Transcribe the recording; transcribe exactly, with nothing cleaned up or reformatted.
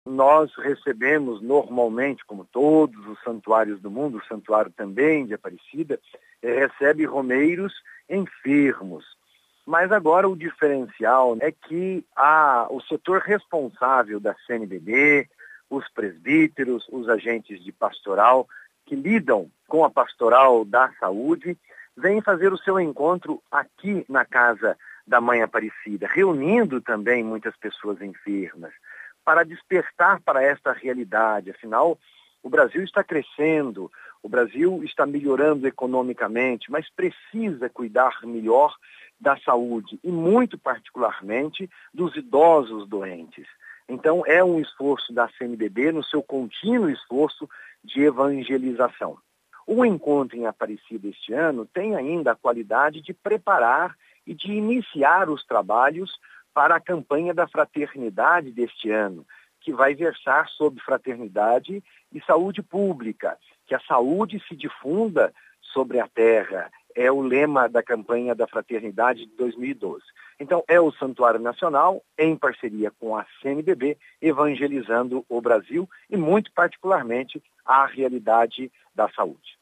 Nós recebemos normalmente, como todos os santuários do mundo, o santuário também de Aparecida, eh, recebe romeiros enfermos. Mas agora o diferencial é que a, o setor responsável da C N B B, os presbíteros, os agentes de pastoral que lidam com a pastoral da saúde, vêm fazer o seu encontro aqui na casa da Mãe Aparecida, reunindo também muitas pessoas enfermas, para despertar para esta realidade. Afinal, o Brasil está crescendo, o Brasil está melhorando economicamente, mas precisa cuidar melhor da saúde e, muito particularmente, dos idosos doentes. Então, é um esforço da C N B B no seu contínuo esforço de evangelização. O encontro em Aparecida este ano tem ainda a qualidade de preparar e de iniciar os trabalhos para a campanha da fraternidade deste ano, que vai versar sobre fraternidade e saúde pública, que a saúde se difunda sobre a terra. É o lema da campanha da fraternidade de dois mil e doze. Então, é o Santuário Nacional, em parceria com a C N B B, evangelizando o Brasil e, muito particularmente, a realidade da saúde.